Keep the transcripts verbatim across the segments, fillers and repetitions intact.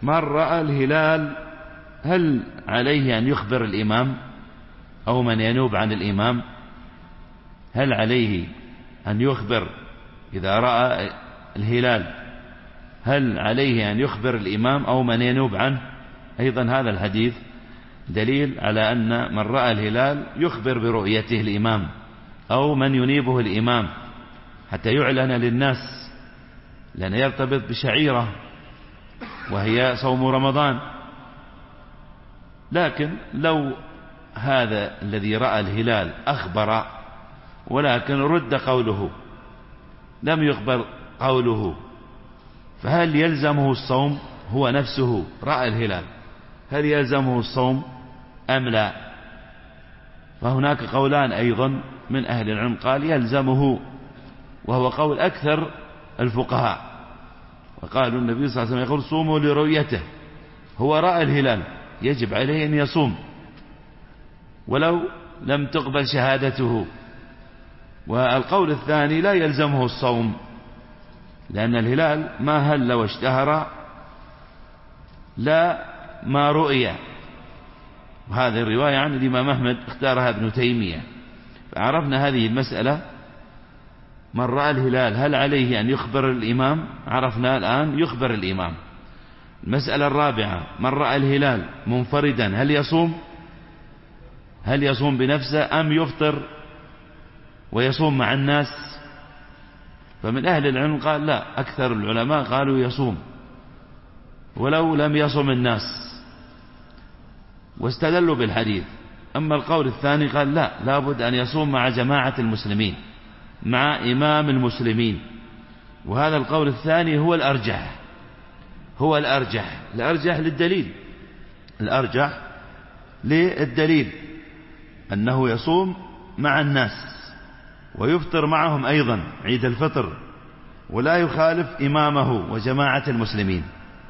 من رأى الهلال هل عليه أن يخبر الإمام أو من ينوب عن الإمام؟ هل عليه أن يخبر إذا رأى الهلال؟ هل عليه أن يخبر الإمام أو من ينوب عنه؟ أيضا هذا الحديث دليل على أن من رأى الهلال يخبر برؤيته الإمام أو من ينيبه الإمام حتى يعلن للناس، لأنه يرتبط بشعيرة وهي صوم رمضان. لكن لو هذا الذي رأى الهلال أخبر ولكن رد قوله، لم يخبر قوله، فهل يلزمه الصوم؟ هو نفسه رأى الهلال، هل يلزمه الصوم أم لا؟ فهناك قولان أيضا من أهل العلم، قال يلزمه، وهو قول أكثر الفقهاء، وقالوا النبي صلى الله عليه وسلم يقول صوموا لرؤيته، هو رأى الهلال يجب عليه أن يصوم ولو لم تقبل شهادته. والقول الثاني لا يلزمه الصوم، لأن الهلال ما هل واشتهر لا ما رؤي، وهذه الرواية عن الإمام أحمد اختارها ابن تيمية. فعرفنا هذه المسألة، من رأى الهلال هل عليه أن يخبر الإمام؟ عرفنا الآن يخبر الإمام. المسألة الرابعة، من رأى الهلال منفردا هل يصوم؟ هل يصوم بنفسه أم يفطر ويصوم مع الناس؟ فمن أهل العلم قال لا، أكثر العلماء قالوا يصوم ولو لم يصم الناس، واستدلوا بالحديث. أما القول الثاني قال لا، لابد أن يصوم مع جماعة المسلمين، مع إمام المسلمين. وهذا القول الثاني هو الأرجح، هو الأرجح الأرجح للدليل، الأرجح للدليل أنه يصوم مع الناس ويفطر معهم أيضا عيد الفطر، ولا يخالف إمامه وجماعة المسلمين.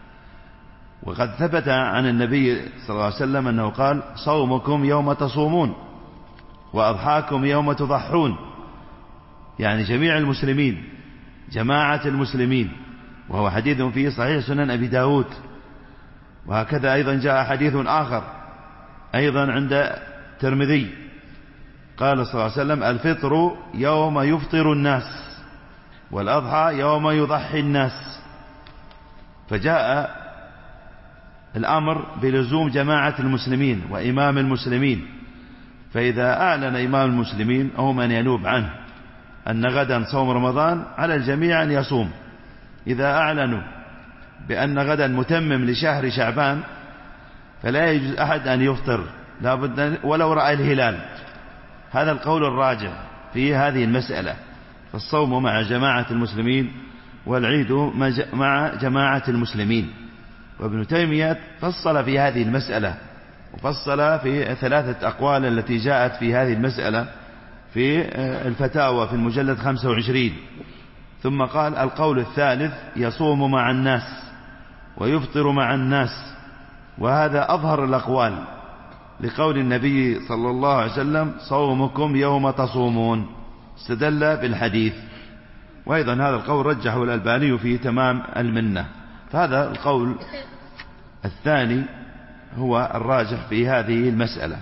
وقد ثبت عن النبي صلى الله عليه وسلم أنه قال صومكم يوم تصومون وأضحاكم يوم تضحون، يعني جميع المسلمين، جماعة المسلمين، وهو حديث فيه صحيح سنن أبي داود. وهكذا أيضا جاء حديث آخر أيضا عند الترمذي، قال صلى الله عليه وسلم الفطر يوم يفطر الناس والأضحى يوم يضحي الناس. فجاء الأمر بلزوم جماعة المسلمين وإمام المسلمين. فإذا أعلن إمام المسلمين أو من ينوب عنه أن غدا صوم رمضان، على الجميع أن يصوم. إذا أعلنوا بأن غدا متمم لشهر شعبان فلا يجوز أحد أن يفطر، لا بد ولو رأى الهلال. هذا القول الراجح في هذه المسألة، فالصوم مع جماعة المسلمين والعيد مع جماعة المسلمين. وابن تيمية فصل في هذه المسألة، وفصل في ثلاثة أقوال التي جاءت في هذه المسألة في الفتاوى في المجلد خمسة وعشرين. ثم قال القول الثالث يصوم مع الناس ويفطر مع الناس، وهذا أظهر الأقوال لقول النبي صلى الله عليه وسلم صومكم يوم تصومون، استدل بالحديث. وأيضا هذا القول رجحه الألباني في تمام المنة. فهذا القول الثاني هو الراجح في هذه المسألة.